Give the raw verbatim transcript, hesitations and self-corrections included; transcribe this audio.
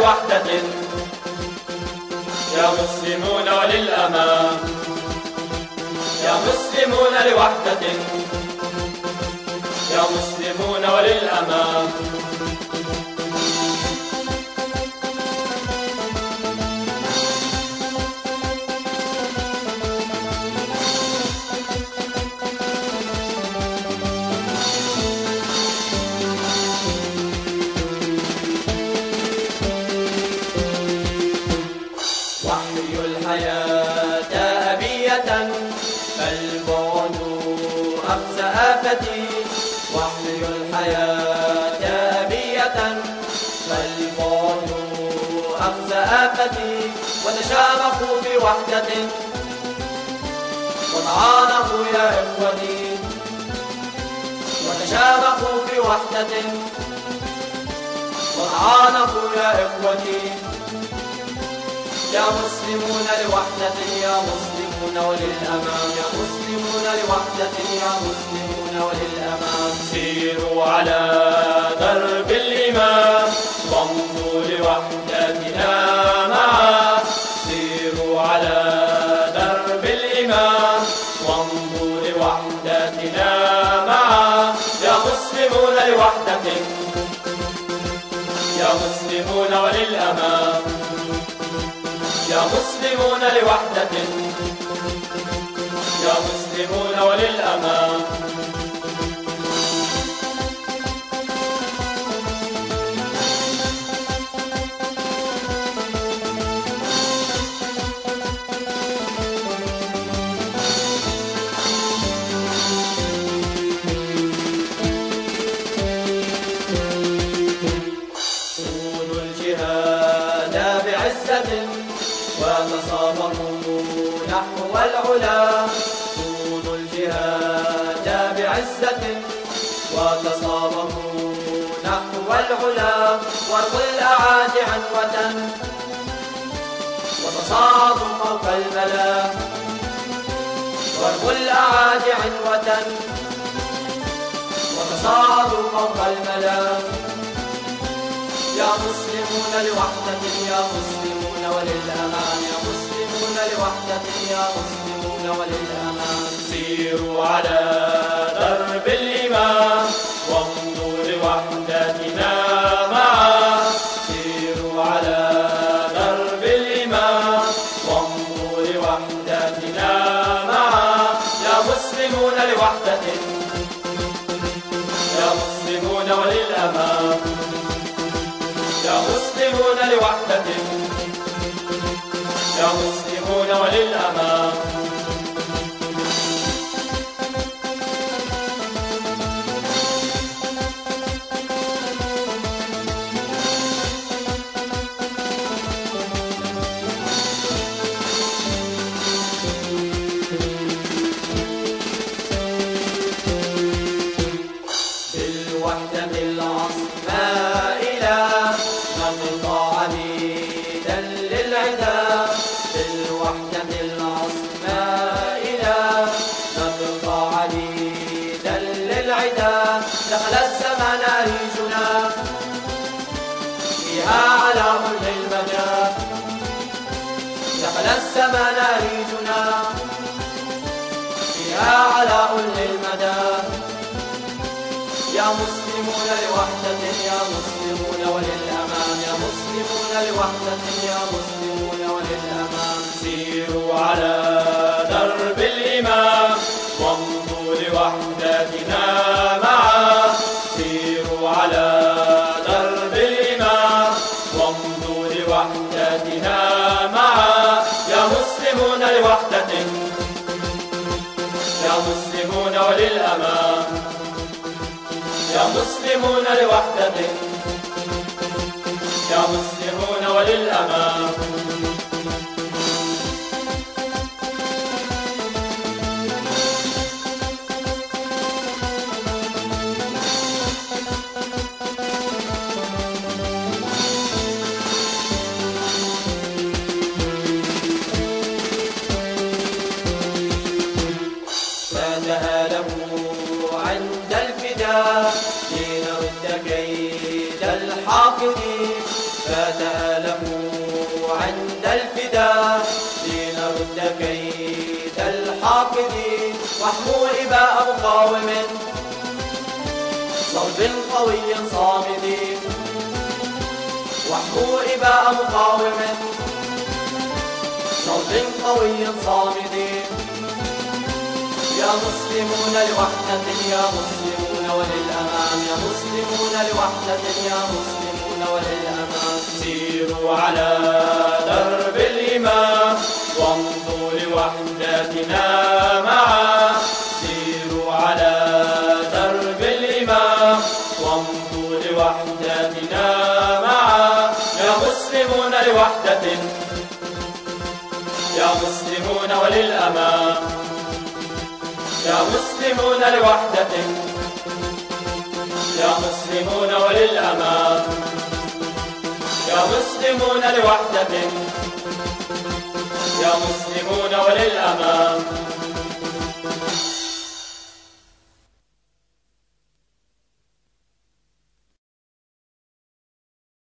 لوحدة، يا مسلمون وللأمام، يا مسلمون لوحدة، يا مسلمون وللأمام. وحي الحياة أبية فالبعد أخزى آفتي، وحي الحياة أبية فالبعد أخزى آفتي، وتشابكوا في وحدة وتعانقوا يا إخوتي، وتشابكوا في وحدة وتعانقوا يا إخوتي، يا مسلمون لوحدة، يا مسلمون وللأمام، يا مسلمون لوحدة، يا مسلمون وللأمام. سيروا على درب الإمام وامضوا لوحدتنا معا، سيروا على درب الإمام وامضوا لوحدتنا معا، يا مسلمون لوحدة، يا مسلمون وللأمام، يا مسلمون لوحدة، يا مسلمون وللأمام. صونوا الجهاد بعزة وتصابروا نحو العلا، صونوا الجهاد بعزة وتصابروا نحو العلا، وارضوا الأعادي عنوة وتصاعدوا فوق الملا، وارضوا الأعادي عنوة وتصاعدوا فوق الملا، يا مسلمون لوحدة، يا مسلمون وللأمام، يا مسلمون لوحدة، يا مسلمون وللأمام. سيروا على درب الإمام وامضوا لوحدتنا معا، سيروا على درب الإمام وامضوا لوحدتنا معا، يا مسلمون لوحدة، يا مسلمون وللأمام، يا مسلمون لوحدة، يا مسلمون وللأمام. بالوحدة العظماء إلى نقطع عميدا للعدا، بالوحدة العظماء إلى نقطع عميدا للعدا، دخل الزمان أريجنا فيها على كل المدى، دخل الزمان أريجنا فيها على كل المدى، يا مسلمون لوحدة، يا مسلمون وللأمام، يا مسلمون لوحدة، يا مسلمون وللأمام. سيروا على درب الإمام وامضوا لوحدتنا معا، سيروا على درب الإمام وامضوا لوحدتنا معا، يا مسلمون لوحدة، يا مسلمون وللأمام، يا مسلمون لوحدة، يا مسلمون وللأمام. فتهالكوا عند الفداء لنرد كيد الحاقدين، فتألموا عند الفداء لنرد كيد الحاقدين واحموا إباء مقاوم صلب قوي صامد واحموا إباء مقاوم صلب قوي صامد يا مسلمون لوحدة يا مسلمون وللأمام يا مسلمون لوحدة يا مسلمون وللأمام سيروا على درب الإمام وامضوا لوحدتنا معا سيروا على درب الإمام وامضوا لوحدتنا معا يا مسلمون لوحدة يا مسلمون وللأمام يا مسلمون لوحدة يا مسلمون وللأمام يا مسلمون لوحدة يا مسلمون وللأمام